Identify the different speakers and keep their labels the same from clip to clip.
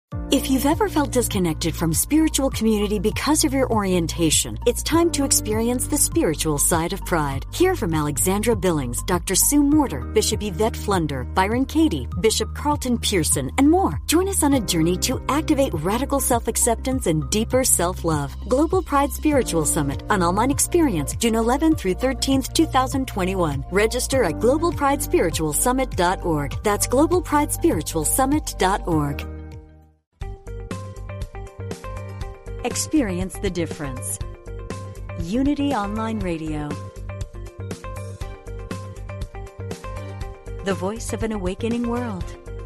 Speaker 1: If you've ever felt disconnected from spiritual community because of your orientation, it's time to experience the spiritual side of Pride. Hear from Alexandra Billings, Dr. Sue Morter, Bishop Yvette Flunder, Byron Katie, Bishop Carlton Pearson, and more. Join us on a journey to activate radical self-acceptance and deeper self-love. Global Pride Spiritual Summit, an online experience, June 11th through 13th, 2021. Register at globalpridespiritualsummit.org. That's globalpridespiritualsummit.org. Experience the difference. Unity Online Radio. The voice of an awakening world.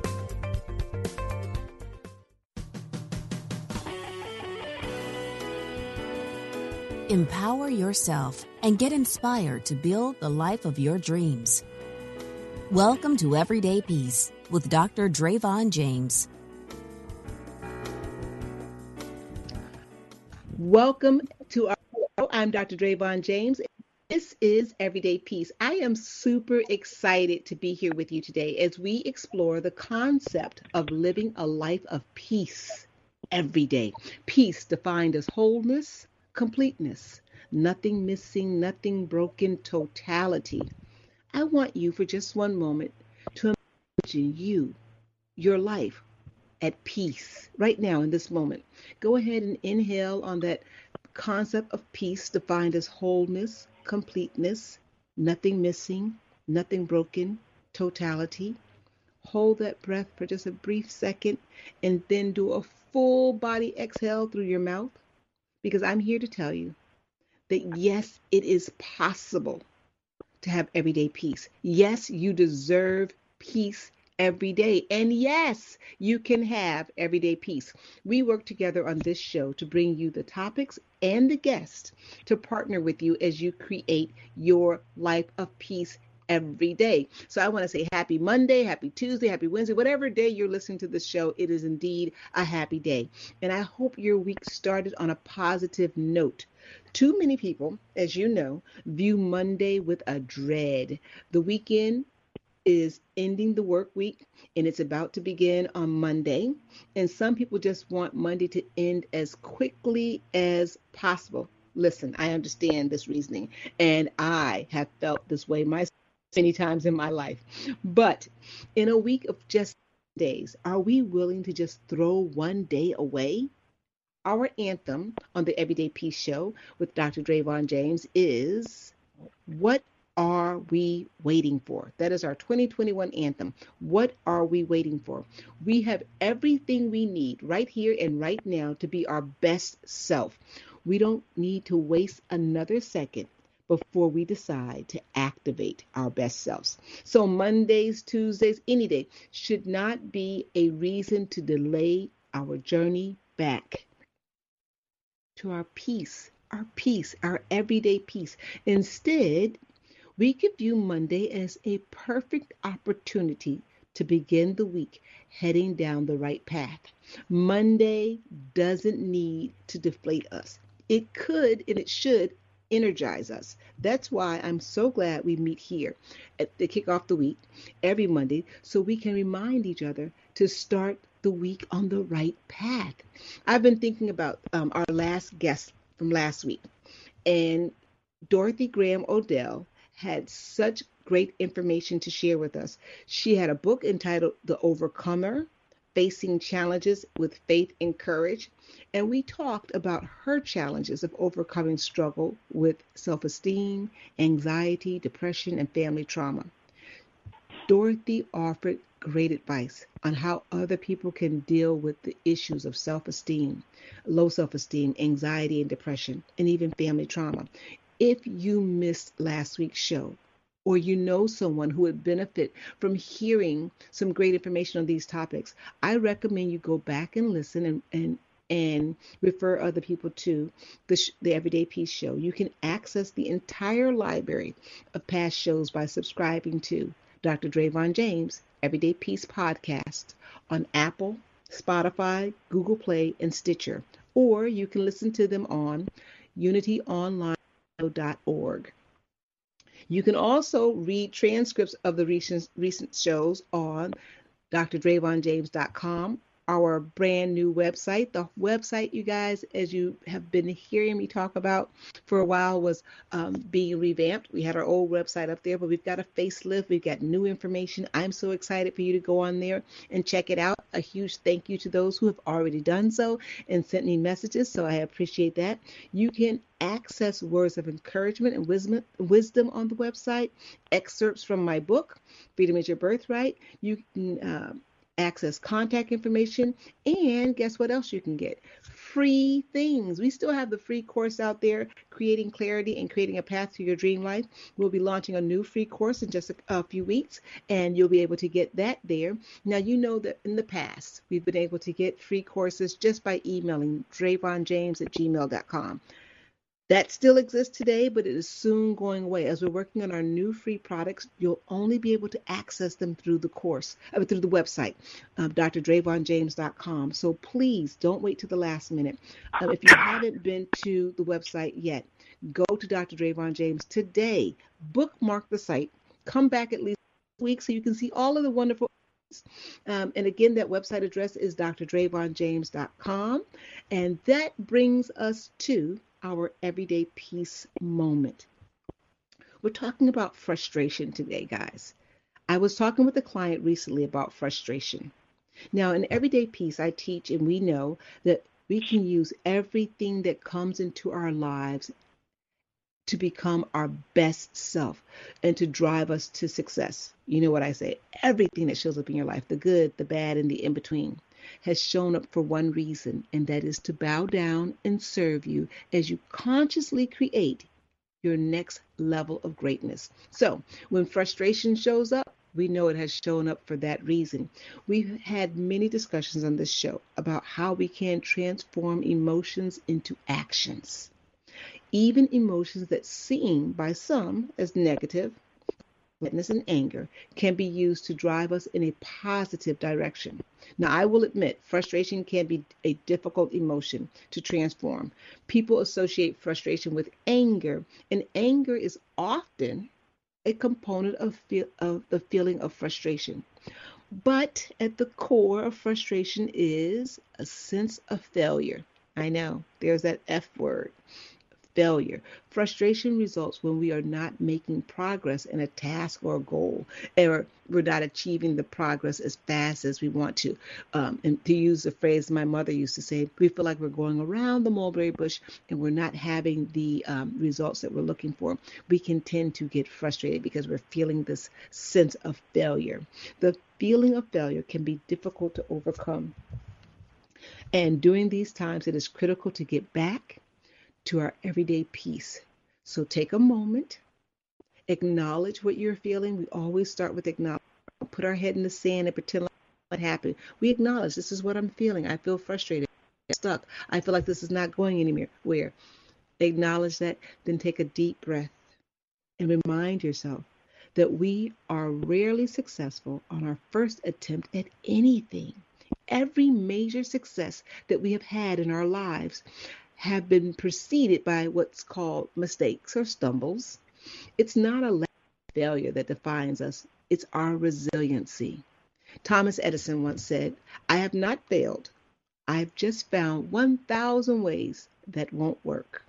Speaker 2: Empower yourself and get inspired to build the life of your dreams. Welcome to Everyday Peace with Dr. Drayvon James.
Speaker 3: Welcome to our show. I'm Dr. Drayvon James. This is Everyday Peace. I am super excited to be here with you today as we explore the concept of living a life of peace every day. Peace defined as wholeness, completeness, nothing missing, nothing broken, totality. I want you for just one moment to imagine your life at peace right now in this moment. Go ahead and inhale on that concept of peace defined as wholeness, completeness, nothing missing, nothing broken, totality. Hold that breath for just a brief second and then do a full body exhale through your mouth, because I'm here to tell you that yes, it is possible to have everyday peace. Yes, you deserve peace every day. And yes, you can have everyday peace. We work together on this show to bring you the topics and the guests to partner with you as you create your life of peace every day. So I want to say happy Monday, happy Tuesday, happy Wednesday, whatever day you're listening to this show, it is indeed a happy day. And I hope your week started on a positive note. Too many people, as you know, view Monday with a dread. The weekend is ending the work week and it's about to begin on Monday. And some people just want Monday to end as quickly as possible. Listen, I understand this reasoning and I have felt this way myself many times in my life. But in a week of just days, are we willing to just throw one day away? Our anthem on the Everyday Peace Show with Dr. Drayvon James is, what are we waiting for? That is our 2021 anthem. What are we waiting for? We have everything we need right here and right now to be our best self. We don't need to waste another second before we decide to activate our best selves. So Mondays, Tuesdays, any day should not be a reason to delay our journey back to our peace, our everyday peace. Instead, we could view Monday as a perfect opportunity to begin the week heading down the right path. Monday doesn't need to deflate us. It could and it should energize us. That's why I'm so glad we meet here to kick off the week every Monday so we can remind each other to start the week on the right path. I've been thinking about our last guest from last week, and Dorothy Graham Odell had such great information to share with us. She had a book entitled The Overcomer, Facing Challenges with Faith and Courage. And we talked about her challenges of overcoming struggle with self-esteem, anxiety, depression, and family trauma. Dorothy offered great advice on how other people can deal with the issues of self-esteem, low self-esteem, anxiety, and depression, and even family trauma. If you missed last week's show, or you know someone who would benefit from hearing some great information on these topics, I recommend you go back and listen and refer other people to the Everyday Peace Show. You can access the entire library of past shows by subscribing to Dr. Drayvon James Everyday Peace Podcast on Apple, Spotify, Google Play, and Stitcher. Or you can listen to them on unityonline.org. You can also read transcripts of the recent shows on drdrayvonjames.com our brand new website. The website, you guys, as you have been hearing me talk about for a while, was being revamped. We had our old website up there, but we've got a facelift. We've got new information. I'm so excited for you to go on there and check it out. A huge thank you to those who have already done so and sent me messages, so I appreciate that. You can access words of encouragement and wisdom on the website, excerpts from my book, Freedom is Your Birthright. You can access contact information, and guess what else you can get? Free things. We still have the free course out there, Creating Clarity and Creating a Path to Your Dream Life. We'll be launching a new free course in just a few weeks, and you'll be able to get that there. Now, you know that in the past, we've been able to get free courses just by emailing DravonJames@gmail.com. That still exists today, but it is soon going away. As we're working on our new free products, you'll only be able to access them through the through the website, drdravonjames.com. So please don't wait till the last minute. If you haven't been to the website yet, go to Dr. Dravon James today, bookmark the site, come back at least a week so you can see all of the wonderful. And again, that website address is drdravonjames.com. And that brings us to our everyday peace moment. We're talking about frustration today, guys. I was talking with a client recently about frustration. Now, in everyday peace, I teach, and we know that we can use everything that comes into our lives to become our best self and to drive us to success. You know what I say? Everything that shows up in your life, the good, the bad, and the in-between, has shown up for one reason, and that is to bow down and serve you as you consciously create your next level of greatness. So when frustration shows up, we know it has shown up for that reason. We've had many discussions on this show about how we can transform emotions into actions. Even emotions that seem by some as negative, sadness and anger, can be used to drive us in a positive direction. Now, I will admit, frustration can be a difficult emotion to transform. People associate frustration with anger, and anger is often a component of the feeling of frustration. But at the core of frustration is a sense of failure. I know, there's that F word. Failure. Frustration results when we are not making progress in a task or a goal, or we're not achieving the progress as fast as we want to. And to use the phrase my mother used to say, we feel like we're going around the mulberry bush and we're not having the results that we're looking for. We can tend to get frustrated because we're feeling this sense of failure. The feeling of failure can be difficult to overcome. And during these times, it is critical to get back to our everyday peace. So take a moment, acknowledge what you're feeling. We always start with acknowledge. Put our head in the sand and pretend like what happened. We acknowledge, this is what I'm feeling. I feel frustrated, stuck. I feel like this is not going anywhere. Acknowledge that, then take a deep breath and remind yourself that we are rarely successful on our first attempt at anything. Every major success that we have had in our lives have been preceded by what's called mistakes or stumbles. It's not a failure that defines us. It's our resiliency. Thomas Edison once said, "I have not failed. I've just found 1,000 ways that won't work."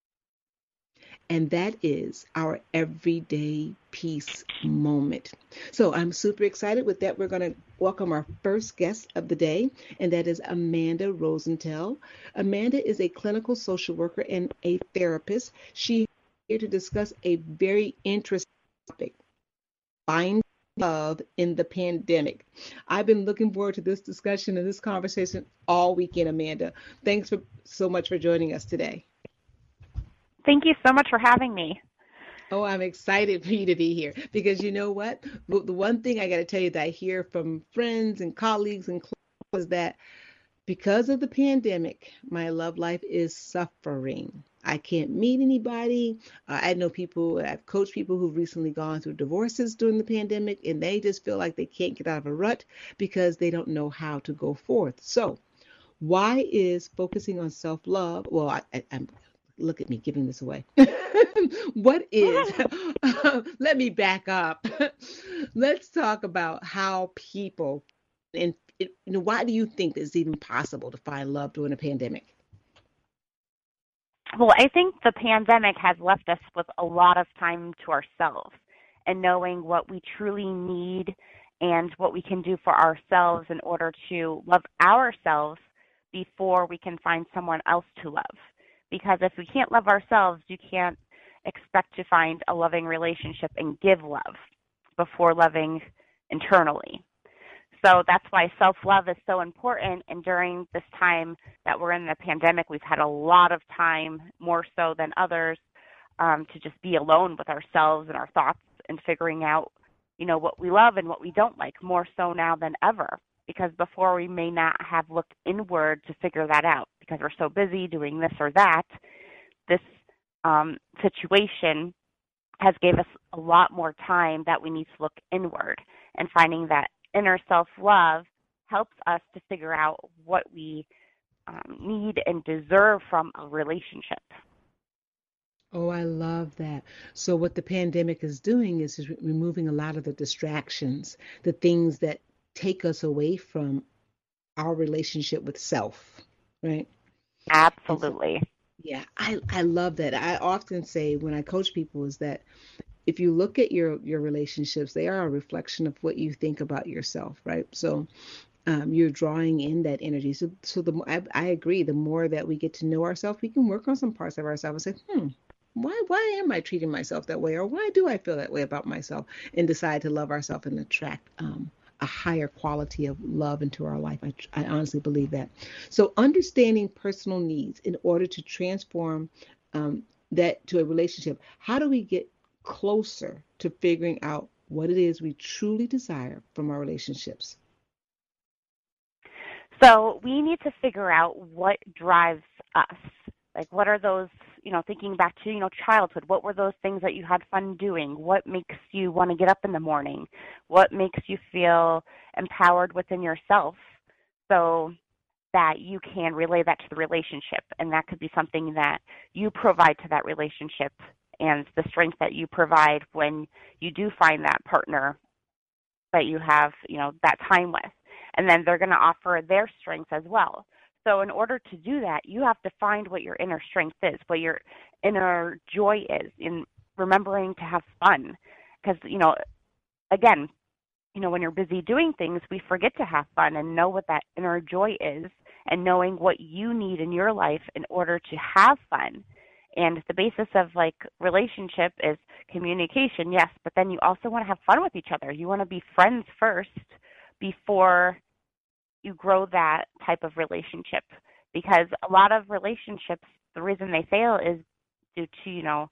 Speaker 3: And that is our everyday peace moment. So I'm super excited. With that, we're going to welcome our first guest of the day, and that is Amanda Rosenthal. Amanda is a clinical social worker and a therapist. She is here to discuss a very interesting topic, finding love in the pandemic. I've been looking forward to this discussion and this conversation all weekend, Amanda. Thanks so much for joining us today.
Speaker 4: Thank you so much for having me.
Speaker 3: Oh, I'm excited for you to be here because you know what? The one thing I got to tell you that I hear from friends and colleagues and is that because of the pandemic, my love life is suffering. I can't meet anybody. I know people, I've coached people who've recently gone through divorces during the pandemic, and they just feel like they can't get out of a rut because they don't know how to go forth. So why is focusing on self-love? Well, I'm look at me giving this away. What is, let me back up. Let's talk about how people why do you think it's even possible to find love during a pandemic?
Speaker 4: Well, I think the pandemic has left us with a lot of time to ourselves and knowing what we truly need and what we can do for ourselves in order to love ourselves before we can find someone else to love. Because if we can't love ourselves, you can't expect to find a loving relationship and give love before loving internally. So that's why self-love is so important. And during this time that we're in the pandemic, we've had a lot of time, more so than others, to just be alone with ourselves and our thoughts and figuring out, what we love and what we don't like, more so now than ever. Because before we may not have looked inward to figure that out because we're so busy doing this or that. This situation has gave us a lot more time that we need to look inward, and finding that inner self-love helps us to figure out what we need and deserve from a relationship.
Speaker 3: Oh, I love that. So what the pandemic is doing is removing a lot of the distractions, the things that take us away from our relationship with self, right? And so,
Speaker 4: Absolutely.
Speaker 3: yeah, I love that. I often say when I coach people is that if you look at your relationships, they are a reflection of what you think about yourself, right? So you're drawing in that energy. So I agree. The more that we get to know ourselves, we can work on some parts of ourselves and say, why am I treating myself that way, or why do I feel that way about myself, and decide to love ourselves and attract a higher quality of love into our life. I honestly believe that. So understanding personal needs in order to transform that to a relationship. How do we get closer to figuring out what it is we truly desire from our relationships?
Speaker 4: So we need to figure out what drives us. Like, what are those, thinking back to, childhood, what were those things that you had fun doing? What makes you want to get up in the morning? What makes you feel empowered within yourself so that you can relay that to the relationship? And that could be something that you provide to that relationship, and the strength that you provide when you do find that partner that you have, that time with. And then they're going to offer their strengths as well. So in order to do that, you have to find what your inner strength is, what your inner joy is, in remembering to have fun. Because, again, when you're busy doing things, we forget to have fun and know what that inner joy is, and knowing what you need in your life in order to have fun. And the basis of relationship is communication, yes, but then you also want to have fun with each other. You want to be friends first before you grow that type of relationship. Because a lot of relationships, the reason they fail is due to,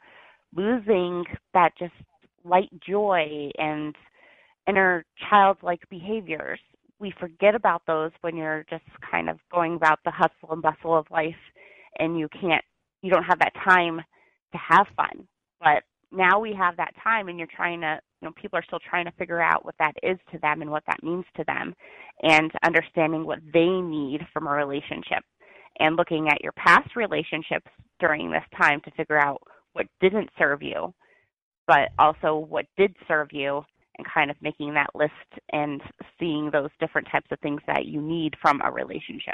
Speaker 4: losing that just light joy and inner childlike behaviors. We forget about those when you're just kind of going about the hustle and bustle of life, and you don't have that time to have fun. But now we have that time, and you're trying to, people are still trying to figure out what that is to them and what that means to them, and understanding what they need from a relationship, and looking at your past relationships during this time to figure out what didn't serve you, but also what did serve you, and kind of making that list and seeing those different types of things that you need from a relationship.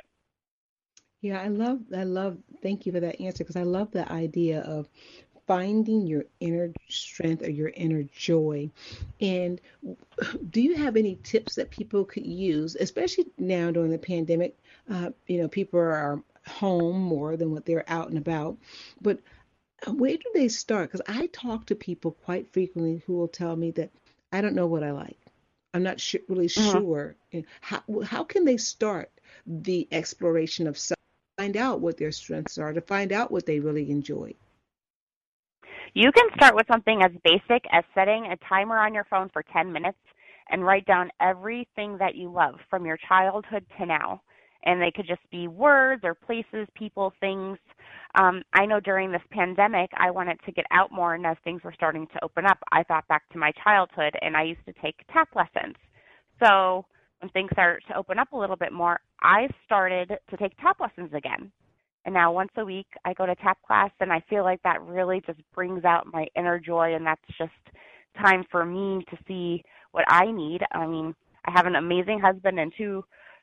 Speaker 3: Yeah, thank you for that answer, because I love the idea of finding your inner strength or your inner joy. And do you have any tips that people could use, especially now during the pandemic? People are home more than what they're out and about. But where do they start? Because I talk to people quite frequently who will tell me that I don't know what I like. I'm not really
Speaker 4: Mm-hmm.
Speaker 3: sure. And how can they start the exploration of self, find out what their strengths are, to find out what they really enjoy?
Speaker 4: You can start with something as basic as setting a timer on your phone for 10 minutes and write down everything that you love from your childhood to now. And they could just be words or places, people, things. I know during this pandemic, I wanted to get out more, and as things were starting to open up, I thought back to my childhood, and I used to take tap lessons. So when things started to open up a little bit more, I started to take tap lessons again. And now once a week I go to tap class, and I feel like that really just brings out my inner joy, and that's just time for me to see what I need. I mean, I have an amazing husband and two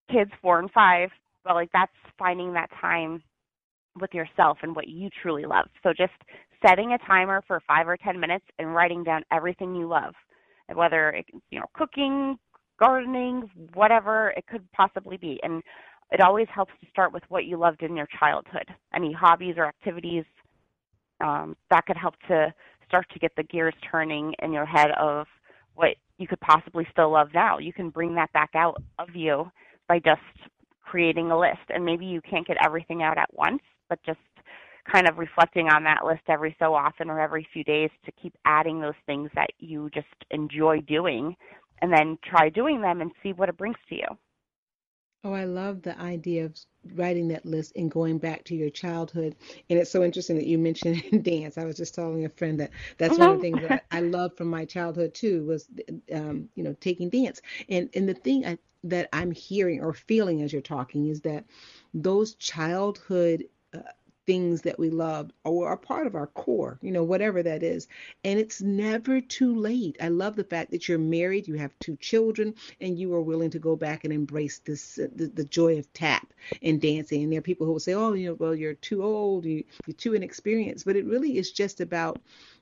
Speaker 4: kids 4 and 5, but like that's finding that time with yourself and what you truly love. So just setting a timer for 5 or 10 minutes and writing down everything you love, and whether it's, cooking, gardening, whatever it could possibly be. And it always helps to start with what you loved in your childhood. Any hobbies or activities that could help to start to get the gears turning in your head of what you could possibly still love now. You can bring that back out of you by just creating a list. And maybe you can't get everything out at once, but just kind of reflecting on that list every so often or every few days to keep adding those things that you just enjoy doing, and then try doing them and see what it brings to you.
Speaker 3: Oh, I love the idea of writing that list and going back to your childhood. And it's so interesting that you mentioned dance. I was just telling a friend that that's one of the things that I loved from my childhood too, was, taking dance. And the thing that I'm hearing or feeling as you're talking is that those childhood things that we love or are part of our core, whatever that is. And it's never too late. I love the fact that you're married, you have 2 children, and you are willing to go back and embrace this, the joy of tap and dancing. And there are people who will say, oh, well, you're too old, you're too inexperienced. But it really is just about,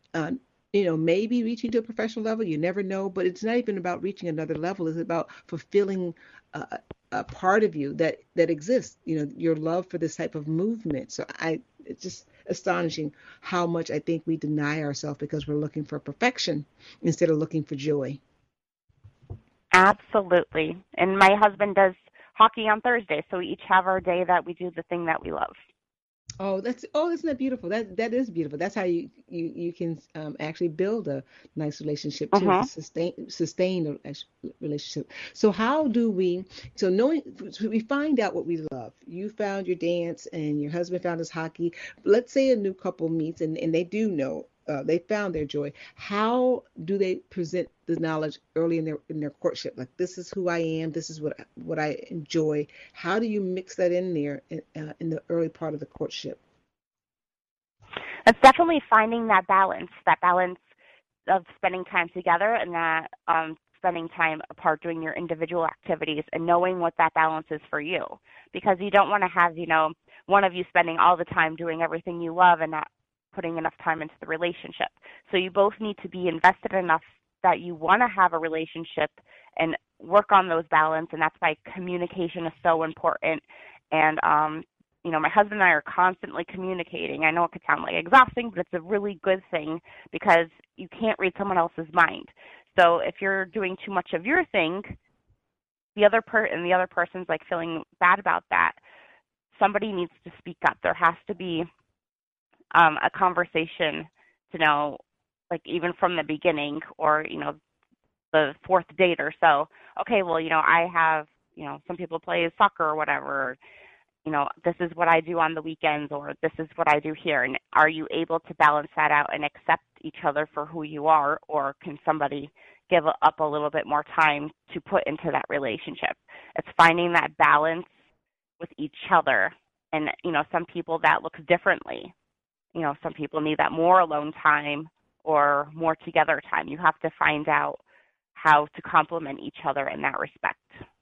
Speaker 3: maybe reaching to a professional level. You never know, but it's not even about reaching another level. It's about fulfilling a part of you that exists, your love for this type of movement. So it's just astonishing how much I think we deny ourselves because we're looking for perfection instead of looking for joy.
Speaker 4: Absolutely. And my husband does hockey on Thursday, so we each have our day that we do the thing that we love.
Speaker 3: Isn't that beautiful? That is beautiful. That's how you can actually build a nice relationship too, sustain a relationship. So how do we? So we find out what we love. You found your dance, and your husband found his hockey. Let's say a new couple meets, and they do know. They found their joy. How do they present the knowledge early in their courtship? Like, this is who I am. This is what I enjoy. How do you mix that in there in the early part of the courtship?
Speaker 4: It's definitely finding that balance of spending time together and that spending time apart doing your individual activities, and knowing what that balance is for you. Because you don't want to have, one of you spending all the time doing everything you love and not putting enough time into the relationship. So you both need to be invested enough that you want to have a relationship and work on those balance, and that's why communication is so important. And my husband and I are constantly communicating. I know it could sound like exhausting, but it's a really good thing because you can't read someone else's mind. So if you're doing too much of your thing, the other person's like feeling bad about that, somebody needs to speak up. There has to be a conversation to know, like even from the beginning or, the 4th date or so. Okay, well, I have, some people play soccer or whatever. This is what I do on the weekends, or this is what I do here. And are you able to balance that out and accept each other for who you are, or can somebody give up a little bit more time to put into that relationship? It's finding that balance with each other. And, some people that looks differently. Some people need that more alone time or more together time. You have to find out how to complement each other in that respect.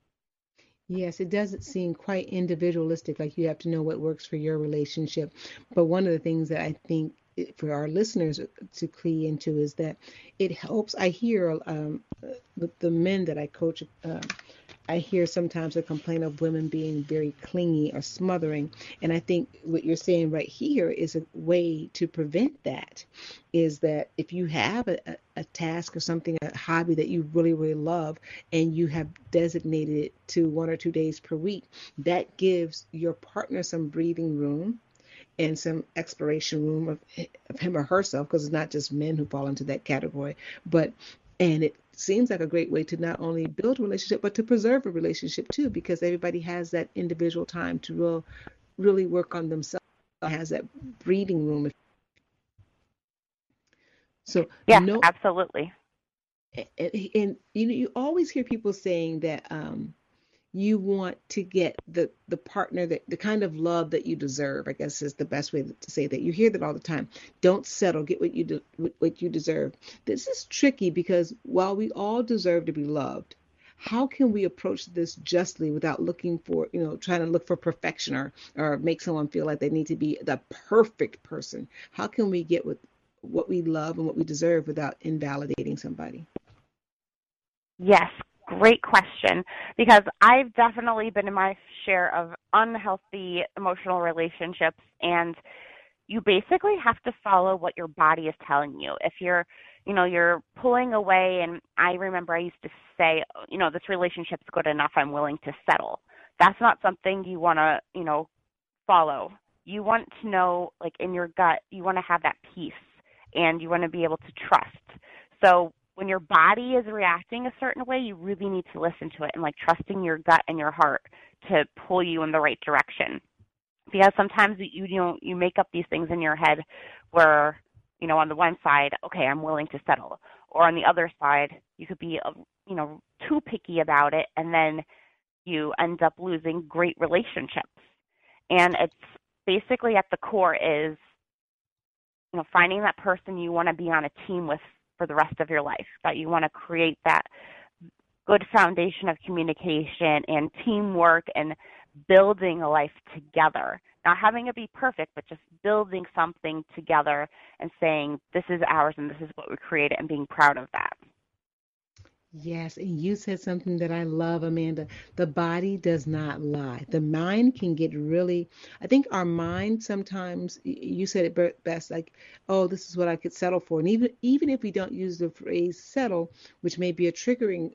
Speaker 3: Yes, it doesn't seem quite individualistic, like you have to know what works for your relationship. But one of the things that I think for our listeners to key into is that it helps. I hear with the men that I coach, I hear sometimes a complaint of women being very clingy or smothering. And I think what you're saying right here is a way to prevent that, is that if you have a task or something, a hobby that you really, really love, and you have designated it to 1 or 2 days per week, that gives your partner some breathing room and some exploration room of him or herself, because it's not just men who fall into that category, and it seems like a great way to not only build a relationship, but to preserve a relationship too, because everybody has that individual time to really work on themselves, has that breathing room. So
Speaker 4: yeah, absolutely.
Speaker 3: And you always hear people saying that you want to get the partner, that the kind of love that you deserve, I guess is the best way to say that. You hear that all the time. Don't settle, get what you deserve. This is tricky because while we all deserve to be loved, how can we approach this justly without looking for, trying to look for perfection, or make someone feel like they need to be the perfect person? How can we get with what we love and what we deserve without invalidating somebody?
Speaker 4: Yes, great question. Because I've definitely been in my share of unhealthy emotional relationships, and you basically have to follow what your body is telling you. If you're pulling away, and I remember I used to say, this relationship's good enough, I'm willing to settle. That's not something you want to, follow. You want to know, like in your gut, you want to have that peace, and you want to be able to trust. So when your body is reacting a certain way, you really need to listen to it and like trusting your gut and your heart to pull you in the right direction. Because sometimes you make up these things in your head where, on the one side, okay, I'm willing to settle, or on the other side, you could be too picky about it, and then you end up losing great relationships. And it's basically at the core is, finding that person you want to be on a team with for the rest of your life, that you want to create that good foundation of communication and teamwork and building a life together. Not having it be perfect, but just building something together and saying, this is ours and this is what we created, and being proud of that.
Speaker 3: Yes, and you said something that I love, Amanda. The body does not lie. The mind can get really, I think our mind sometimes, you said it best, like, oh, this is what I could settle for. And even if we don't use the phrase settle, which may be a triggering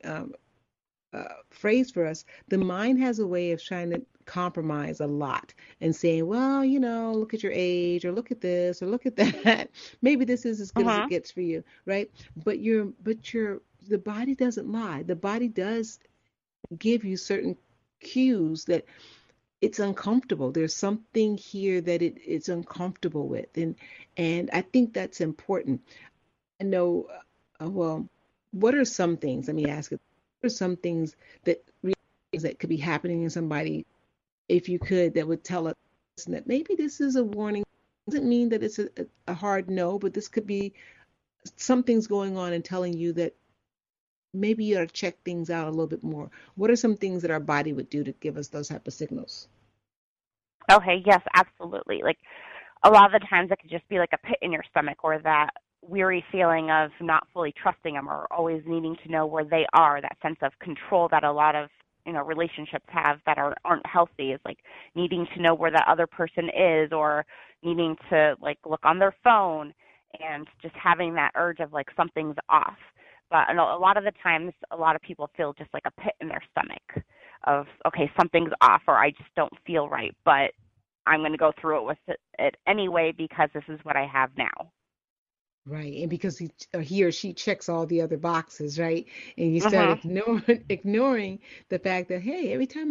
Speaker 3: phrase for us, the mind has a way of trying to compromise a lot and saying, well, look at your age, or look at this, or look at that. Maybe this is as good as it gets for you, right? But the body doesn't lie. The body does give you certain cues that it's uncomfortable. There's something here that it's uncomfortable with, and I think that's important. I know. Well, what are some things? Let me ask you. What are some things that could be happening in somebody, if you could, that would tell us that maybe this is a warning? It doesn't mean that it's a hard no, but this could be something's going on and telling you that maybe you ought to check things out a little bit more. What are some things that our body would do to give us those type of signals?
Speaker 4: Okay, yes, absolutely. Like a lot of the times it could just be like a pit in your stomach, or that weary feeling of not fully trusting them, or always needing to know where they are, that sense of control that a lot of relationships have that aren't healthy, is like needing to know where that other person is, or needing to like look on their phone, and just having that urge of like something's off. But a lot of the times, a lot of people feel just like a pit in their stomach of, okay, something's off, or I just don't feel right, but I'm going to go through it with it anyway because this is what I have now.
Speaker 3: Right, and because he or she checks all the other boxes, right? And you start ignoring the fact that, hey, every time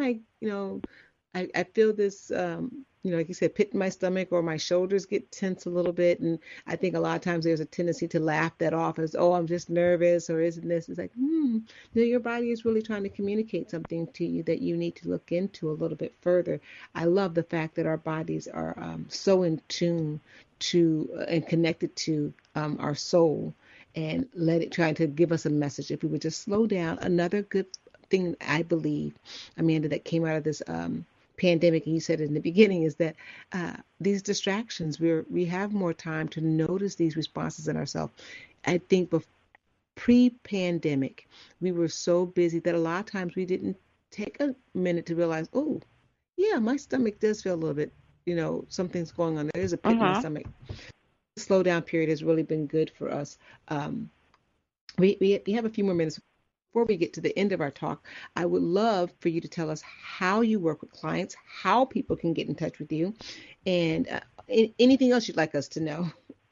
Speaker 3: I feel this, like you said, pit in my stomach, or my shoulders get tense a little bit. And I think a lot of times there's a tendency to laugh that off as, oh, I'm just nervous, or isn't this? It's like, your body is really trying to communicate something to you that you need to look into a little bit further. I love the fact that our bodies are so in tune to and connected to our soul, and let it try to give us a message. If we would just slow down. Another good thing I believe, Amanda, that came out of this pandemic, and you said it in the beginning, is that these distractions, we have more time to notice these responses in ourselves. I think pre-pandemic, we were so busy that a lot of times we didn't take a minute to realize, oh, yeah, my stomach does feel a little bit, something's going on. There is a pit in my stomach. The slow down period has really been good for us. We have a few more minutes. Before we get to the end of our talk, I would love for you to tell us how you work with clients, how people can get in touch with you, and anything else you'd like us to know.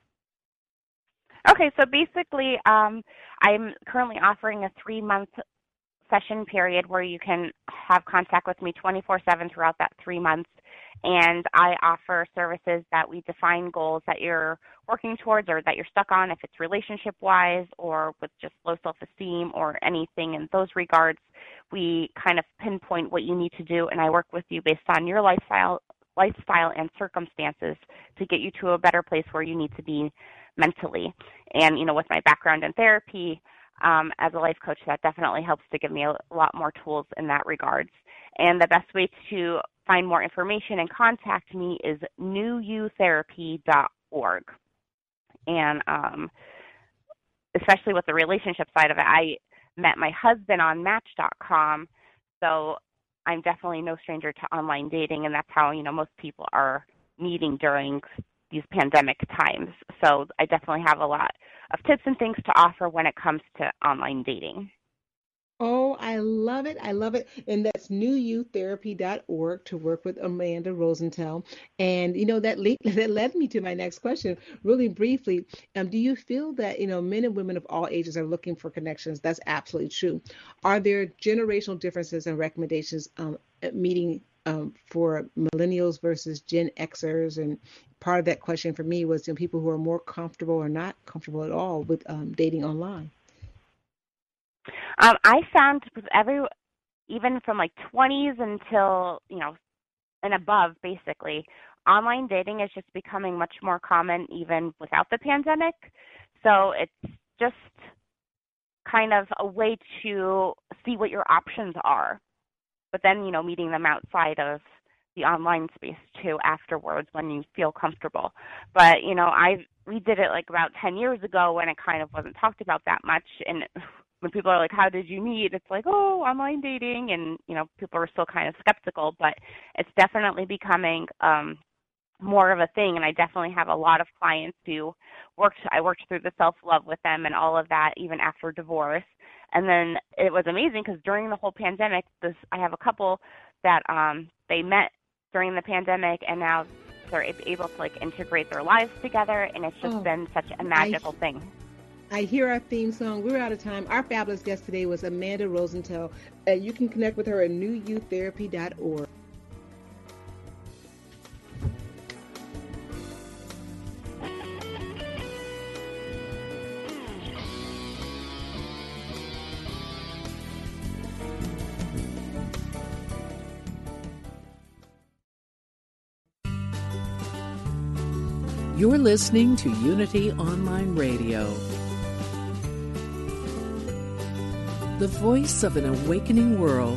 Speaker 4: Okay, so basically, I'm currently offering a 3-month session period where you can have contact with me 24/7 throughout that 3 months. And I offer services that we define goals that you're working towards, or that you're stuck on, if it's relationship-wise or with just low self-esteem or anything in those regards. We kind of pinpoint what you need to do, and I work with you based on your lifestyle and circumstances to get you to a better place where you need to be mentally. And, with my background in therapy, as a life coach, that definitely helps to give me a lot more tools in that regards. And the best way to find more information and contact me is newyouTherapy.org. And especially with the relationship side of it, I met my husband on Match.com, so I'm definitely no stranger to online dating, and that's how, most people are meeting during these pandemic times. So I definitely have a lot of tips and things to offer when it comes to online dating.
Speaker 3: Oh, I love it. I love it. And that's newyouTherapy.org to work with Amanda Rosenthal. And, that led me to my next question really briefly. Do you feel that, men and women of all ages are looking for connections? That's absolutely true. Are there generational differences and recommendations meeting for millennials versus Gen Xers? And part of that question for me was, people who are more comfortable or not comfortable at all with dating online.
Speaker 4: I found with even from like 20s until, and above, basically, online dating is just becoming much more common even without the pandemic. So it's just kind of a way to see what your options are. But then, meeting them outside of the online space too afterwards when you feel comfortable. But, we did it like about 10 years ago when it kind of wasn't talked about that much. And when people are like, how did you meet? It's like, oh, online dating. And, people are still kind of skeptical, but it's definitely becoming more of a thing. And I definitely have a lot of clients who I worked through the self-love with them and all of that, even after divorce. And then it was amazing because during the whole pandemic, I have a couple that they met during the pandemic, and now they're able to integrate their lives together, and it's just been such a magical thing.
Speaker 3: I hear our theme song. We're out of time. Our fabulous guest today was Amanda Rosenthal. You can connect with her at newyouTherapy.org.
Speaker 5: You're listening to Unity Online Radio, the voice of an awakening world.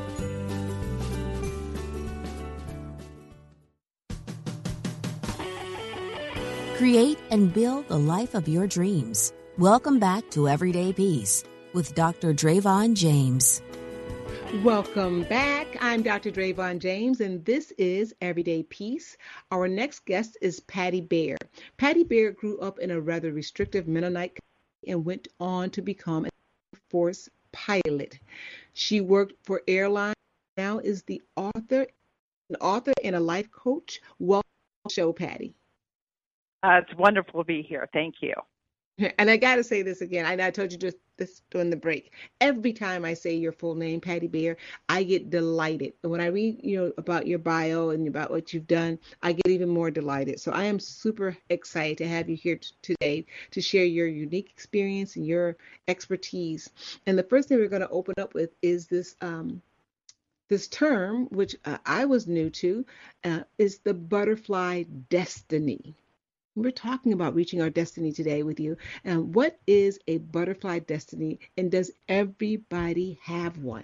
Speaker 2: Create and build the life of your dreams. Welcome back to Everyday Peace with Dr. Drayvon James.
Speaker 3: Welcome back. I'm Dr. Drayvon James, and this is Everyday Peace. Our next guest is Patty Baer. Patty Baer grew up in a rather restrictive Mennonite community and went on to become an Air Force pilot. She worked for airlines, now is an author and a life coach. Welcome to the show, Patty.
Speaker 6: It's wonderful to be here. Thank you.
Speaker 3: And I got to say this again. I told you just this during the break. Every time I say your full name, Patty Baer, I get delighted. And when I read, about your bio and about what you've done, I get even more delighted. So I am super excited to have you here today to share your unique experience and your expertise. And the first thing we're going to open up with is this term, which I was new to, is the butterfly destiny. We're talking about reaching our destiny today with you. And what is a butterfly destiny, and does everybody have one?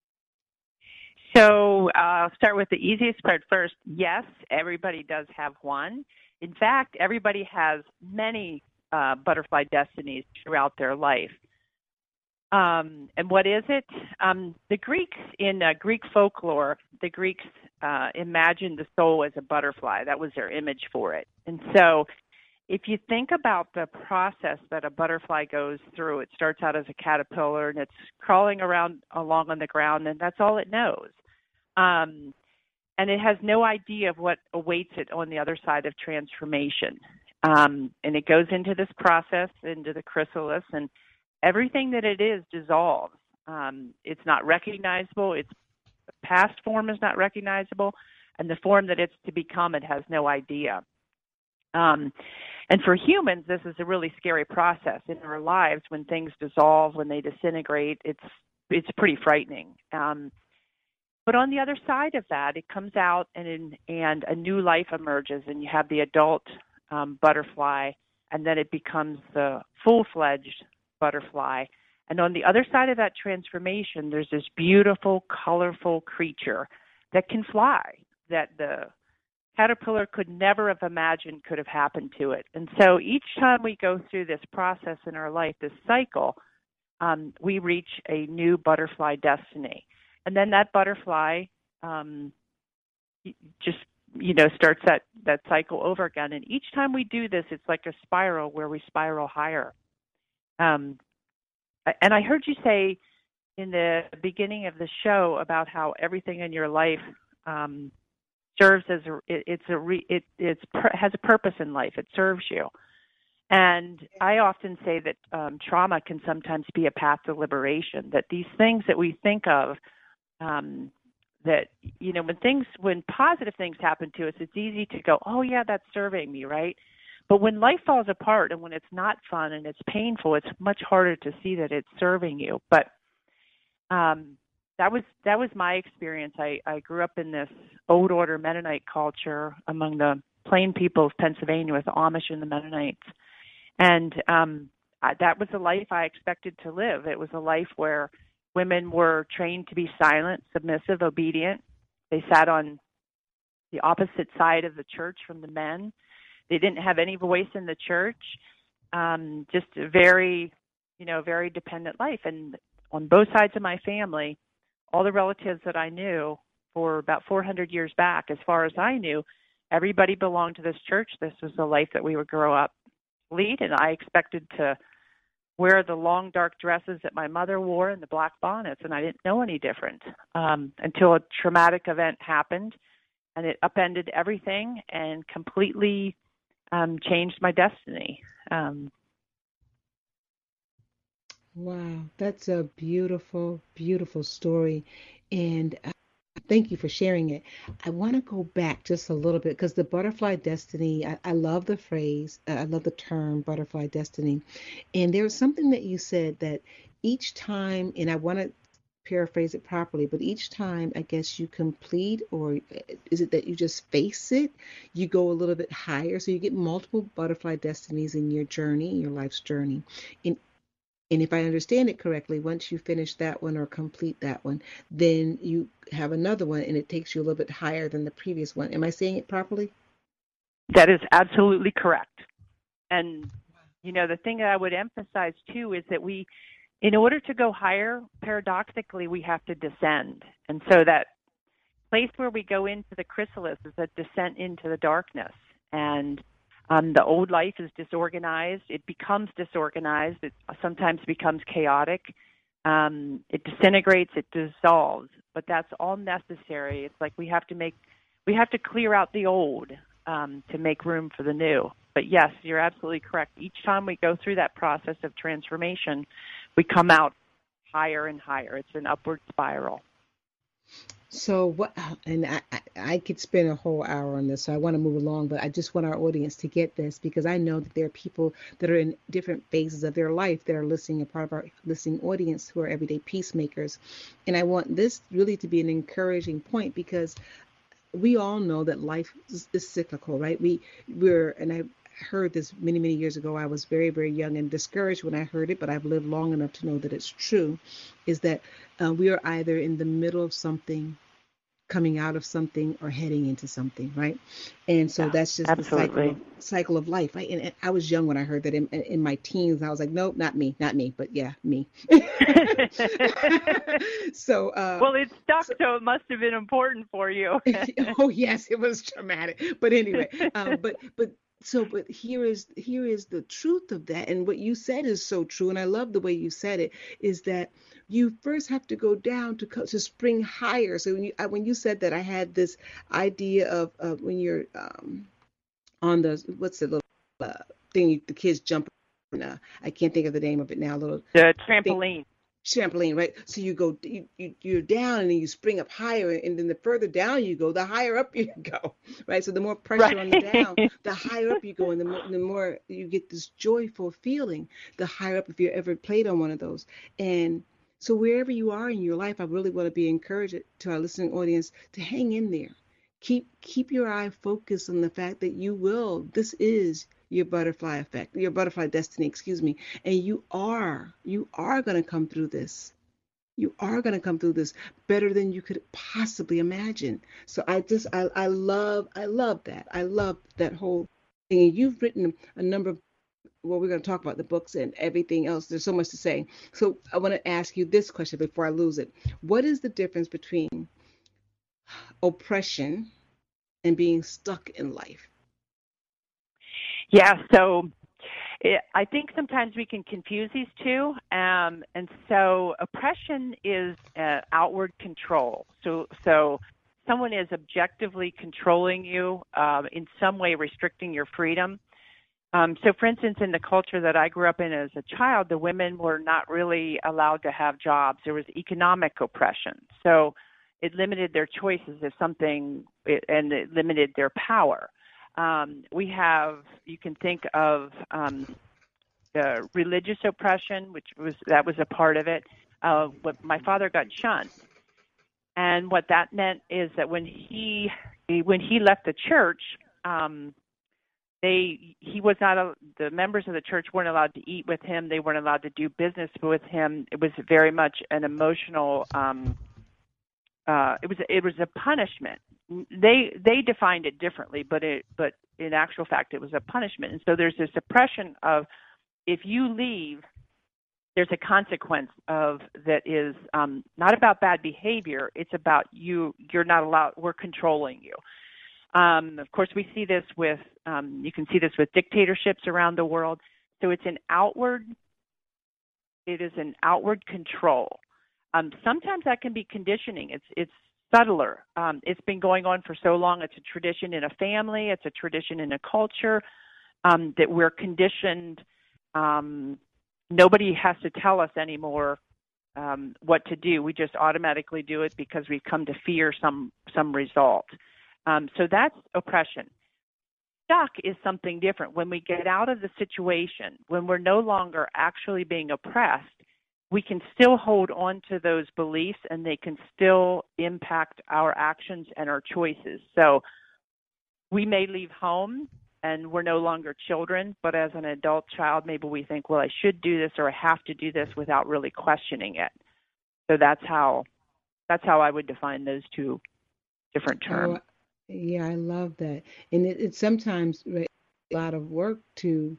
Speaker 6: So I'll start with the easiest part first. Yes, everybody does have one. In fact, everybody has many butterfly destinies throughout their life. And what is it? The Greeks, in Greek folklore, the Greeks imagined the soul as a butterfly. That was their image for it. And so if you think about the process that a butterfly goes through, it starts out as a caterpillar and it's crawling around along on the ground, and that's all it knows. And it has no idea of what awaits it on the other side of transformation. And it goes into this process, into the chrysalis, and everything that it is dissolves. It's not recognizable. Its past form is not recognizable. And the form that it's to become, it has no idea. And for humans, this is a really scary process in our lives. When things dissolve, when they disintegrate, it's pretty frightening. But on the other side of that, it comes out and a new life emerges, and you have the adult butterfly, and then it becomes the full-fledged butterfly, And on the other side of that transformation, there's this beautiful, colorful creature that can fly, that the caterpillar could never have imagined could have happened to it. And so each time we go through this process in our life, this cycle, we reach a new butterfly destiny. And then that butterfly just, starts that cycle over again. And each time we do this, it's like a spiral where we spiral higher. And I heard you say in the beginning of the show about how everything in your life serves as has a purpose in life. It serves you. And I often say that trauma can sometimes be a path to liberation, that these things that we think of, that, when positive things happen to us, it's easy to go, oh, yeah, that's serving me, right? But when life falls apart and when it's not fun and it's painful, it's much harder to see that it's serving you. But that was my experience. I grew up in this old order Mennonite culture among the plain people of Pennsylvania with the Amish and the Mennonites. And that was a life I expected to live. It was a life where women were trained to be silent, submissive, obedient. They sat on the opposite side of the church from the men. They didn't have any voice in the church. Just a very, very dependent life. And on both sides of my family, all the relatives that I knew for about 400 years back, as far as I knew, everybody belonged to this church. This was the life that we would grow up lead, and I expected to wear the long dark dresses that my mother wore and the black bonnets, and I didn't know any different until a traumatic event happened, and it upended everything and completely changed my destiny.
Speaker 3: Wow, that's a beautiful, beautiful story. And thank you for sharing it. I want to go back just a little bit because the butterfly destiny, I love the phrase, I love the term butterfly destiny. And there's something that you said that each time, and I want to paraphrase it properly, but each time I guess you complete, or is it that you just face it, you go a little bit higher. So you get multiple butterfly destinies in your journey, your life's journey. And if I understand it correctly, once you finish that one or complete that one, then you have another one and it takes you a little bit higher than the previous one. Am I saying it properly?
Speaker 6: That is absolutely correct. And, the thing that I would emphasize too is that in order to go higher, paradoxically, we have to descend. And so that place where we go into the chrysalis is a descent into the darkness. And the old life is disorganized. It becomes disorganized. It sometimes becomes chaotic. It disintegrates. It dissolves. But that's all necessary. It's like we have to clear out the old to make room for the new. But yes, you're absolutely correct. Each time we go through that process of transformation, we come out higher and higher. It's an upward spiral.
Speaker 3: So what, and I could spend a whole hour on this, so I want to move along, but I just want our audience to get this because I know that there are people that are in different phases of their life that are listening, a part of our listening audience who are everyday peacemakers. And I want this really to be an encouraging point because we all know that life is cyclical, right? And I heard this many, many years ago. I was very, very young and discouraged when I heard it, but I've lived long enough to know that it's true, is that we are either in the middle of something, coming out of something, or heading into something, right? And so that's just
Speaker 6: absolutely
Speaker 3: the cycle of life, right? And I was young when I heard that in my teens. I was like, nope, not me, but yeah, me. So
Speaker 6: well, it stuck, so it must have been important for you.
Speaker 3: Oh yes, it was traumatic, but anyway, but here is the truth of that, and what you said is so true, and I love the way you said it, is that you first have to go down to spring higher. So when you said that, I had this idea of when you're on the, what's the little thing the kids jump on, I can't think of the name of it now,
Speaker 6: the trampoline.
Speaker 3: Trampoline, right? So you go, you're down and then you spring up higher, and then the further down you go, the higher up you go, right? So the more pressure on the down, the higher up you go, and the more you get this joyful feeling, the higher up, if you ever played on one of those. And so wherever you are in your life, I really want to be encouraged to our listening audience to hang in there. Keep your eye focused on the fact that this is your butterfly effect, your butterfly destiny, excuse me. And you are going to come through this. You are going to come through this better than you could possibly imagine. So I love that. I love that whole thing. And you've written a number of, well, we're going to talk about the books and everything else. There's so much to say. So I want to ask you this question before I lose it. What is the difference between oppression and being stuck in life?
Speaker 6: Yeah, so I think sometimes we can confuse these two. And so oppression is outward control. So someone is objectively controlling you, in some way restricting your freedom. So, for instance, in the culture that I grew up in as a child, the women were not really allowed to have jobs. There was economic oppression. So it limited their choices and it limited their power. You can think of the religious oppression, that was a part of it. My father got shunned. And what that meant is that when he left the church, the members of the church weren't allowed to eat with him. They weren't allowed to do business with him. It was very much an emotional. It was a punishment. They defined it differently, but in actual fact, it was a punishment. And so there's this oppression of, if you leave, there's a consequence of that is not about bad behavior. It's about you're not allowed. We're controlling you. Of course, we see this you can see this with dictatorships around the world. So it is an outward control. Sometimes that can be conditioning. It's subtler. It's been going on for so long. It's a tradition in a family. It's a tradition in a culture, that we're conditioned. Nobody has to tell us anymore what to do. We just automatically do it because we've come to fear some result. So that's oppression. Stuck is something different. When we get out of the situation, when we're no longer actually being oppressed, we can still hold on to those beliefs and they can still impact our actions and our choices. So we may leave home and we're no longer children, but as an adult child, maybe we think, well, I should do this or I have to do this without really questioning it. So that's how I would define those two different terms.
Speaker 3: Oh, yeah, I love that. And it's sometimes a lot of work to,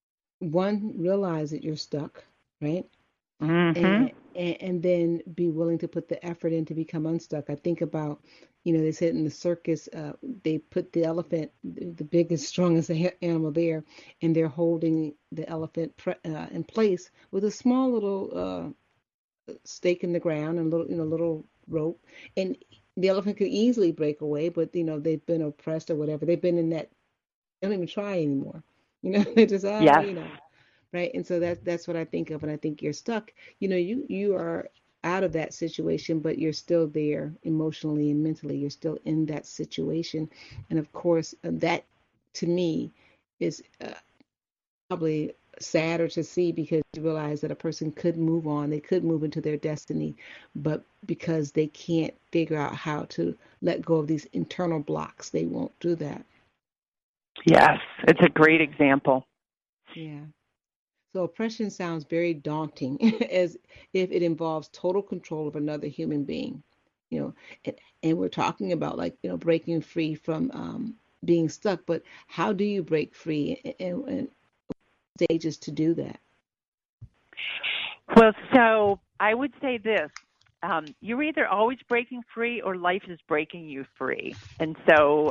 Speaker 3: one, realize that you're stuck, right?
Speaker 6: Mm-hmm.
Speaker 3: And then be willing to put the effort in to become unstuck. I think about, they said in the circus, they put the elephant, the biggest, strongest animal there, and they're holding the elephant in place with a small little stake in the ground and little rope, and the elephant could easily break away, but they've been oppressed or whatever. They've been in that. They don't even try anymore. They just
Speaker 6: Yes.
Speaker 3: right. And so that's what I think of when I think you're stuck. You are out of that situation, but you're still there emotionally and mentally. You're still in that situation, and of course, that to me is probably sadder to see, because you realize that a person could move on, they could move into their destiny, but because they can't figure out how to let go of these internal blocks, they won't do that.
Speaker 6: Yes, it's a great example.
Speaker 3: Yeah. So oppression sounds very daunting, as if it involves total control of another human being, you know, and we're talking about, like, breaking free from being stuck, but how do you break free, and stages to do that?
Speaker 6: Well, so I would say this. You're either always breaking free or life is breaking you free. And so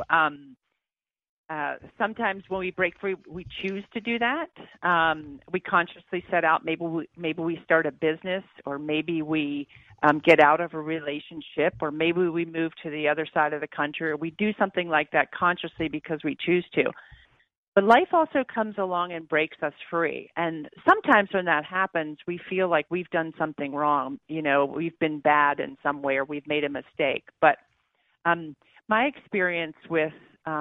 Speaker 6: sometimes when we break free, we choose to do that. We consciously set out, maybe we start a business, or maybe we get out of a relationship, or maybe we move to the other side of the country, or we do something like that consciously because we choose to. But life also comes along and breaks us free. And sometimes when that happens, we feel like we've done something wrong. We've been bad in some way, or we've made a mistake. But my experience with,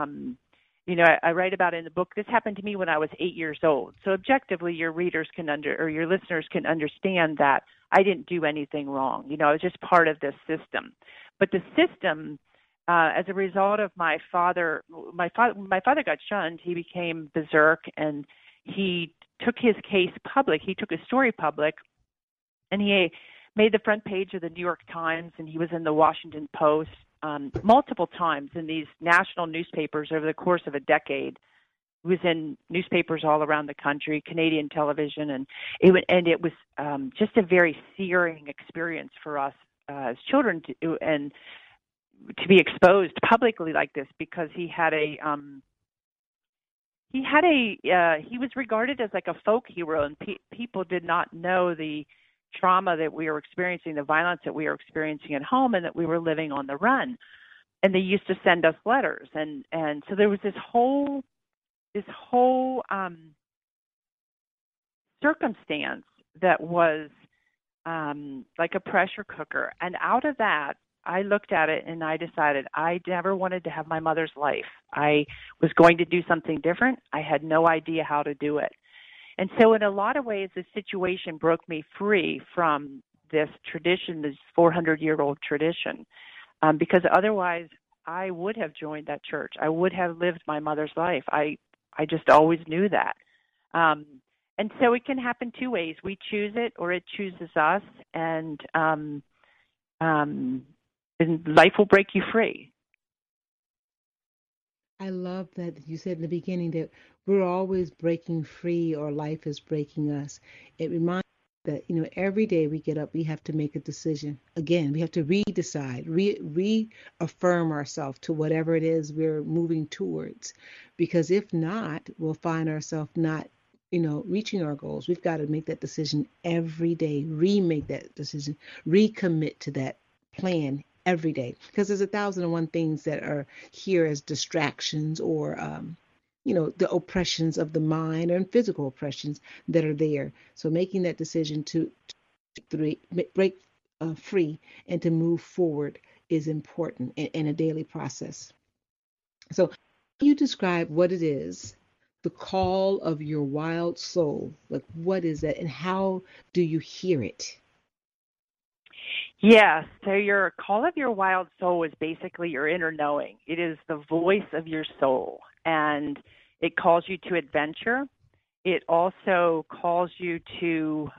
Speaker 6: I write about in the book, this happened to me when I was 8 years old. So objectively, your readers your listeners can understand that I didn't do anything wrong. I was just part of this system. But the system as a result of my father got shunned. He became berserk, and he took his case public. He took his story public, and he made the front page of the New York Times, and he was in the Washington Post multiple times in these national newspapers over the course of a decade. He was in newspapers all around the country, Canadian television, and it was just a very searing experience for us as children to be exposed publicly like this, because he was regarded as like a folk hero, and people did not know the trauma that we were experiencing, the violence that we were experiencing at home, and that we were living on the run. And they used to send us letters, and so there was this whole circumstance that was like a pressure cooker. And out of that, I looked at it and I decided I never wanted to have my mother's life. I was going to do something different. I had no idea how to do it. And so in a lot of ways, this situation broke me free from this tradition, this 400-year-old tradition, because otherwise I would have joined that church. I would have lived my mother's life. I just always knew that. And so it can happen two ways. We choose it or it chooses us, and life will break you free.
Speaker 3: I love that you said in the beginning that we're always breaking free or life is breaking us. It reminds me that, every day we get up, we have to make a decision. Again, we have to redecide, reaffirm ourselves to whatever it is we're moving towards. Because if not, we'll find ourselves not, reaching our goals. We've got to make that decision every day, remake that decision, recommit to that plan every day, because there's 1,001 things that are here as distractions or, the oppressions of the mind and physical oppressions that are there. So making that decision to break free and to move forward is important in a daily process. So can you describe what it is, the call of your wild soul? Like, what is that, and how do you hear it?
Speaker 6: Yes. So your call of your wild soul is basically your inner knowing. It is the voice of your soul, and it calls you to adventure. It also calls you to,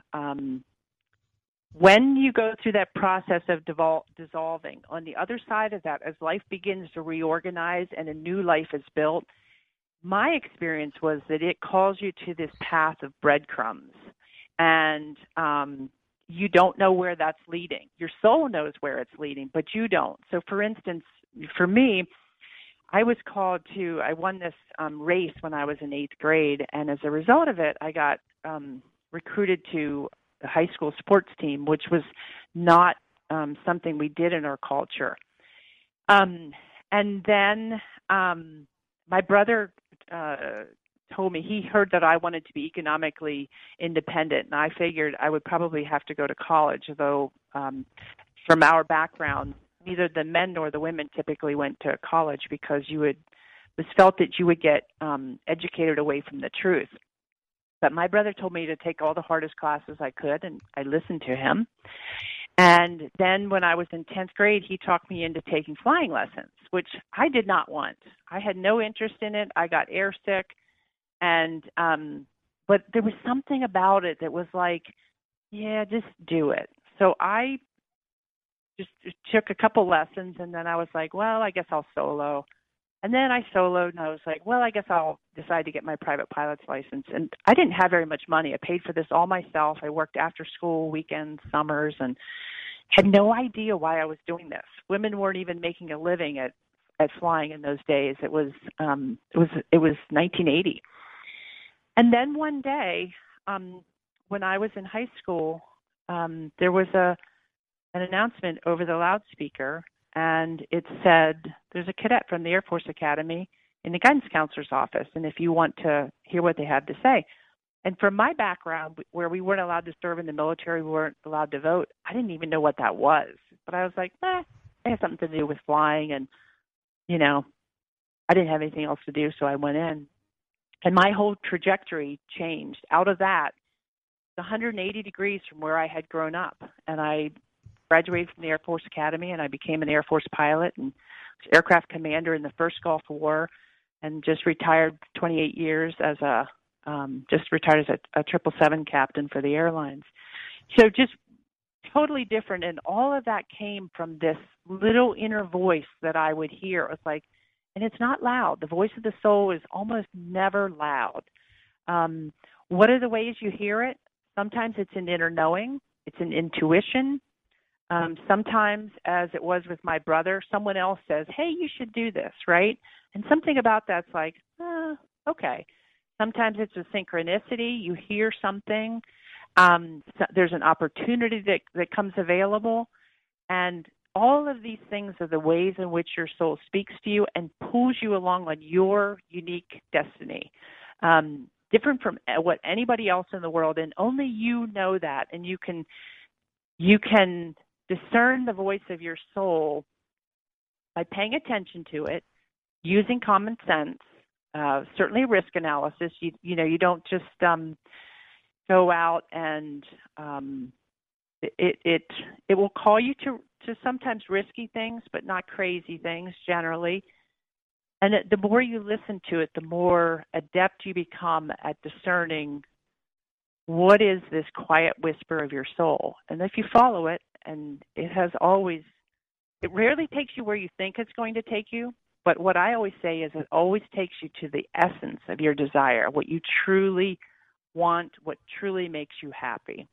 Speaker 6: when you go through that process of dissolving, on the other side of that, as life begins to reorganize and a new life is built, my experience was that it calls you to this path of breadcrumbs. And you don't know where that's leading. Your soul knows where it's leading, but you don't. So, for instance, for me, I won this race when I was in 8th grade, and as a result of it, I got recruited to the high school sports team, which was not something we did in our culture. And then my brother told me he heard that I wanted to be economically independent, and I figured I would probably have to go to college, though from our background, neither the men nor the women typically went to college, because it was felt that you would get educated away from the truth. But my brother told me to take all the hardest classes I could, and I listened to him. And then when I was in 10th grade, he talked me into taking flying lessons, which I did not want. I had no interest in it. I got airsick. And but there was something about it that was like, yeah, just do it. So I just took a couple lessons, and then I was like, well, I guess I'll solo. And then I soloed, and I was like, well, I guess I'll decide to get my private pilot's license. And I didn't have very much money. I paid for this all myself. I worked after school, weekends, summers, and had no idea why I was doing this. Women weren't even making a living at flying in those days. It was 1980. And then one day, when I was in high school, there was an announcement over the loudspeaker, and it said, there's a cadet from the Air Force Academy in the guidance counselor's office, and if you want to hear what they have to say. And from my background, where we weren't allowed to serve in the military, we weren't allowed to vote, I didn't even know what that was. But I was like, it has something to do with flying, and, I didn't have anything else to do, so I went in. And my whole trajectory changed. Out of that, 180 degrees from where I had grown up. And I graduated from the Air Force Academy, and I became an Air Force pilot and aircraft commander in the first Gulf War, and just retired 28 years as a 777 captain for the airlines. So just totally different, and all of that came from this little inner voice that I would hear. It was like, and it's not loud. The voice of the soul is almost never loud. What are the ways you hear it? Sometimes it's an inner knowing. It's an intuition. Sometimes, as it was with my brother, someone else says, hey, you should do this, right? And something about that's like, okay. Sometimes it's a synchronicity. You hear something. There's an opportunity that comes available. And all of these things are the ways in which your soul speaks to you and pulls you along on your unique destiny. Different from what anybody else in the world, and only you know that, and you can discern the voice of your soul by paying attention to it, using common sense, certainly risk analysis. You don't just go out and it will call you to sometimes risky things, but not crazy things generally. And the more you listen to it, the more adept you become at discerning what is this quiet whisper of your soul. And if you follow it, and it rarely takes you where you think it's going to take you, but what I always say is it always takes you to the essence of your desire, what you truly want, what truly makes you happy.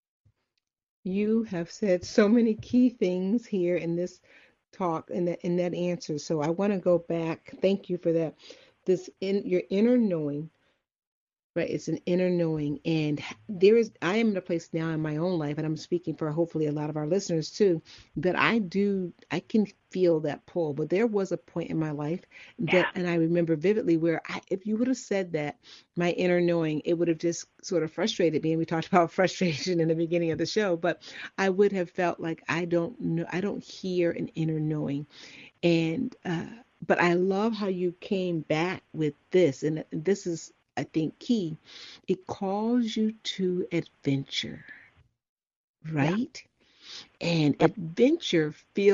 Speaker 3: You have said so many key things here in this talk and that answer. So I want to go back. Thank you for that. Your inner knowing, right? It's an inner knowing, and I am in a place now in my own life, and I'm speaking for hopefully a lot of our listeners too, that I can feel that pull. But there was a point in my life and I remember vividly where if you would have said that, my inner knowing, it would have just sort of frustrated me. And we talked about frustration in the beginning of the show, but I would have felt like I don't hear an inner knowing. And but I love how you came back with this, and this is, I think, key. It calls you to adventure, right? Yeah. And adventure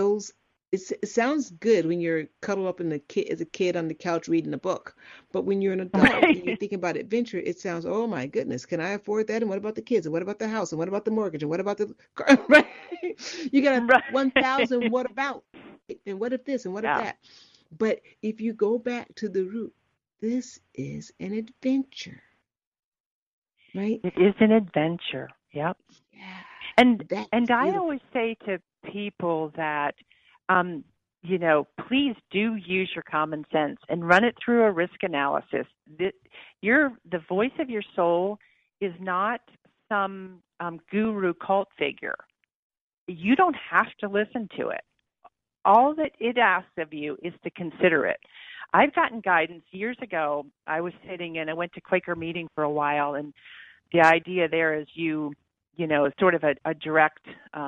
Speaker 3: it sounds good when you're cuddled up as a kid on the couch reading a book. But when you're an adult and you're thinking about adventure, it sounds, oh my goodness, can I afford that? And what about the kids? And what about the house? And what about the mortgage? And what about the car? Right? You got 1,000 what about? And what if this? And what if that? But if you go back to the root, this is an adventure, right?
Speaker 6: It is an adventure. Yep. Yeah. And I always say to people that, please do use your common sense and run it through a risk analysis. The voice of your soul is not some guru cult figure. You don't have to listen to it. All that it asks of you is to consider it. I've gotten guidance years ago. I went to Quaker meeting for a while, and the idea there is sort of a direct,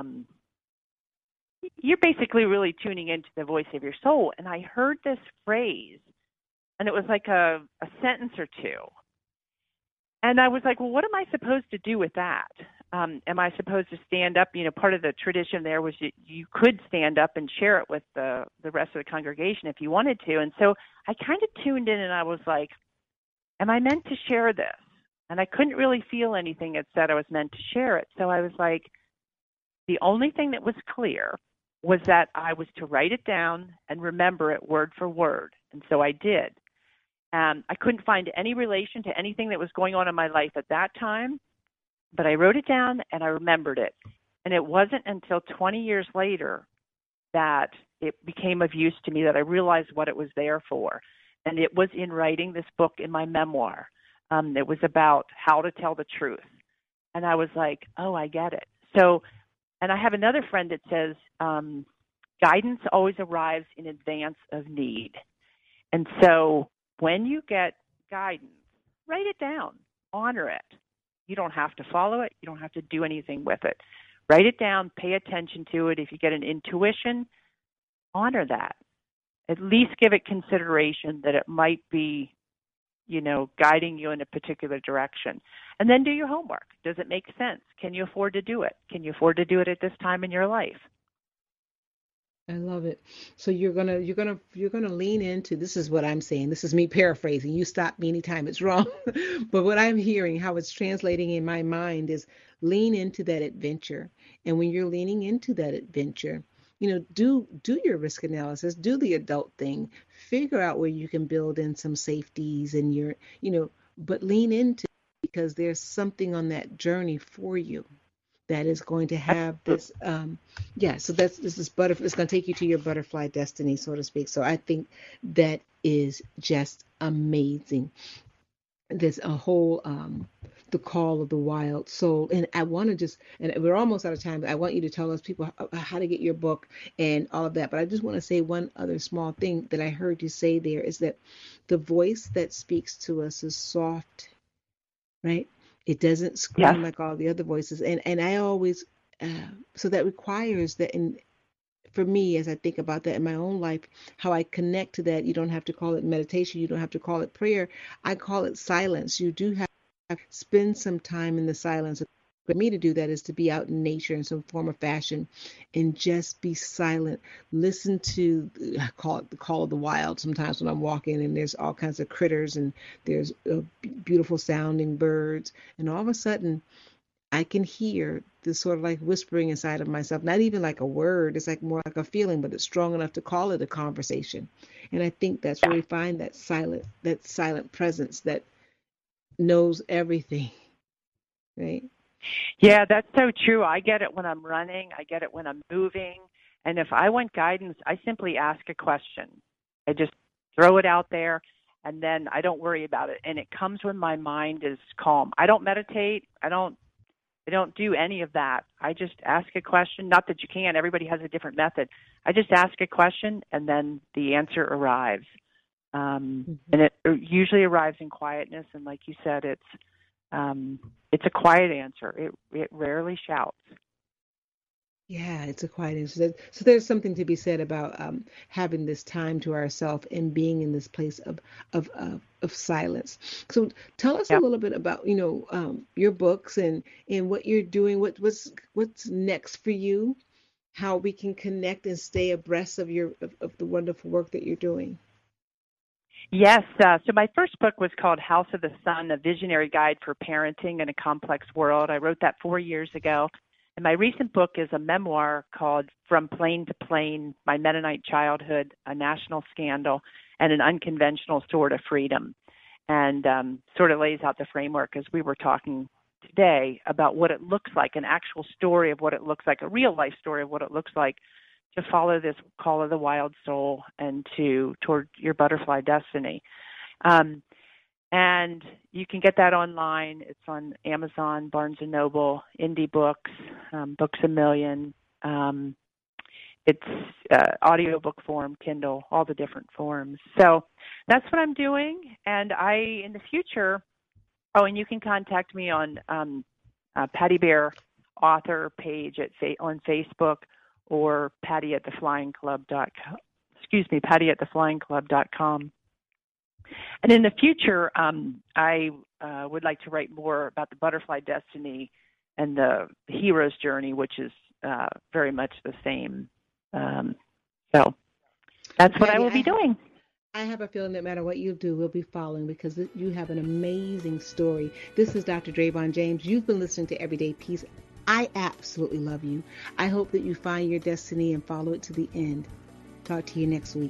Speaker 6: you're basically really tuning into the voice of your soul. And I heard this phrase, and it was like a sentence or two. And I was like, well, what am I supposed to do with that? Am I supposed to stand up? Part of the tradition there was you could stand up and share it with the rest of the congregation if you wanted to. And so I kind of tuned in, and I was like, am I meant to share this? And I couldn't really feel anything that said I was meant to share it. So I was like, the only thing that was clear was that I was to write it down and remember it word for word. And so I did. I couldn't find any relation to anything that was going on in my life at that time. But I wrote it down and I remembered it. And it wasn't until 20 years later that it became of use to me, that I realized what it was there for. And it was in writing this book, in my memoir. It was about how to tell the truth. And I was like, oh, I get it. So, and I have another friend that says, guidance always arrives in advance of need. And so when you get guidance, write it down, honor it. You don't have to follow it. You don't have to do anything with it. Write it down, pay attention to it. If you get an intuition, honor that. At least give it consideration that it might be, guiding you in a particular direction. And then do your homework. Does it make sense? Can you afford to do it? Can you afford to do it at this time in your life?
Speaker 3: I love it. So you're gonna lean into, this is what I'm saying. This is me paraphrasing. You stop me anytime it's wrong. But what I'm hearing, how it's translating in my mind is lean into that adventure. And when you're leaning into that adventure, do your risk analysis, do the adult thing, figure out where you can build in some safeties and but lean into it because there's something on that journey for you that is going to have this so this is it's going to take you to your butterfly destiny, so to speak. So I think that is just amazing. There's a whole the call of the wild soul, and I want to just, and we're almost out of time, but I want you to tell us people how to get your book and all of that. But I just want to say one other small thing that I heard you say there is that the voice that speaks to us is soft, right? It doesn't scream like all the other voices. And I always, so that requires that for me, as I think about that in my own life, how I connect to that. You don't have to call it meditation. You don't have to call it prayer. I call it silence. You do have to spend some time in the silence. For me to do that is to be out in nature in some form or fashion and just be silent. Listen to, I call it the call of the wild sometimes when I'm walking and there's all kinds of critters and there's beautiful sounding birds. And all of a sudden, I can hear this sort of like whispering inside of myself, not even like a word. It's like more like a feeling, but it's strong enough to call it a conversation. And I think that's where we find that silent presence that knows everything, right?
Speaker 6: Yeah, that's so true. I get it when I'm running. I get it when I'm moving. And if I want guidance, I simply ask a question. I just throw it out there, and then I don't worry about it. And it comes when my mind is calm. I don't meditate. I don't do any of that. I just ask a question. Not that you can't. Everybody has a different method. I just ask a question, and then the answer arrives. And it usually arrives in quietness. And like you said, it's a quiet answer. It rarely shouts.
Speaker 3: Yeah, it's a quiet answer. So there's something to be said about having this time to ourselves and being in this place of silence. So tell us a little bit about your books and what you're doing. What's next for you? How we can connect and stay abreast of of the wonderful work that you're doing.
Speaker 6: Yes. So my first book was called House of the Sun, A Visionary Guide for Parenting in a Complex World. I wrote that 4 years ago. And my recent book is a memoir called From Plane to Plane, My Mennonite Childhood, A National Scandal, and an Unconventional Sword of Freedom. And sort of lays out the framework as we were talking today about what it looks like, an actual story of what it looks like, a real life story of what it looks like to follow this call of the wild soul and toward your butterfly destiny. And you can get that online. It's on Amazon, Barnes & Noble, Indie Books, Books A Million. It's audiobook form, Kindle, all the different forms. So that's what I'm doing. And in the future, and you can contact me on Patty Bear author page on Facebook, or Patty at theflyingclub.com. And in the future, I would like to write more about the butterfly destiny and the hero's journey, which is very much the same. So that's what I will be doing.
Speaker 3: I have a feeling no matter what you do, we'll be following because you have an amazing story. This is Dr. Drayvon James. You've been listening to Everyday Peace. I absolutely love you. I hope that you find your destiny and follow it to the end. Talk to you next week.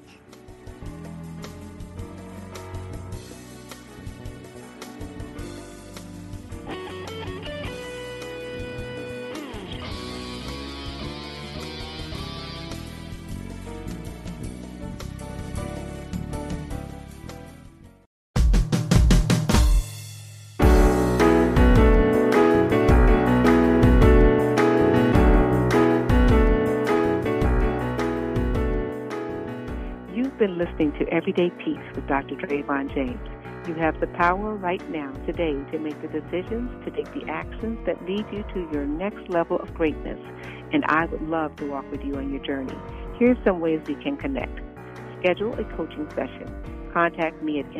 Speaker 7: Listening to Everyday Peace with Dr. Drayvon James. You have the power right now, today, to make the decisions, to take the actions that lead you to your next level of greatness. And I would love to walk with you on your journey. Here's some ways we can connect. Schedule a coaching session. Contact me at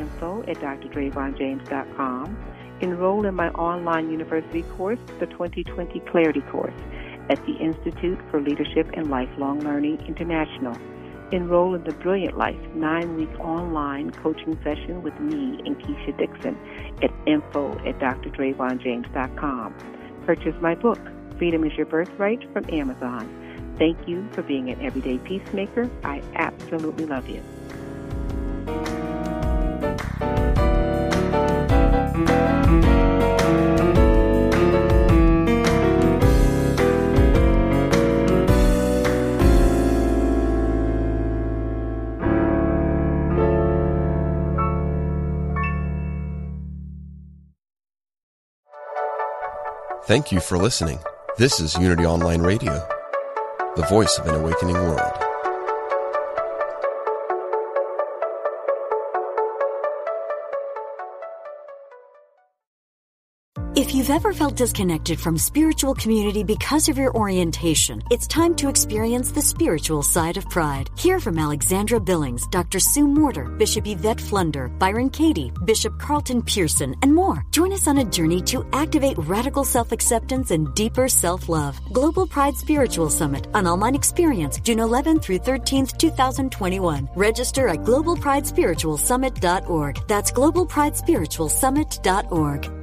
Speaker 7: info@drdravonjames.com. Enroll in my online university course, the 2020 Clarity course. at the Institute for Leadership and Lifelong Learning International. Enroll in the Brilliant Life 9-week online coaching session with me and Keisha Dixon at info@drdravonjames.com. Purchase my book, Freedom is Your Birthright, from Amazon. Thank you for being an everyday peacemaker. I absolutely love you.
Speaker 8: Thank you for listening. This is Unity Online Radio, the voice of an awakening world.
Speaker 1: If you've ever felt disconnected from spiritual community because of your orientation, it's time to experience the spiritual side of Pride. Hear from Alexandra Billings, Dr. Sue Morter, Bishop Yvette Flunder, Byron Katie, Bishop Carlton Pearson, and more. Join us on a journey to activate radical self-acceptance and deeper self-love. Global Pride Spiritual Summit, an online experience, June 11th through 13th, 2021. Register at globalpridespiritualsummit.org. That's globalpridespiritualsummit.org.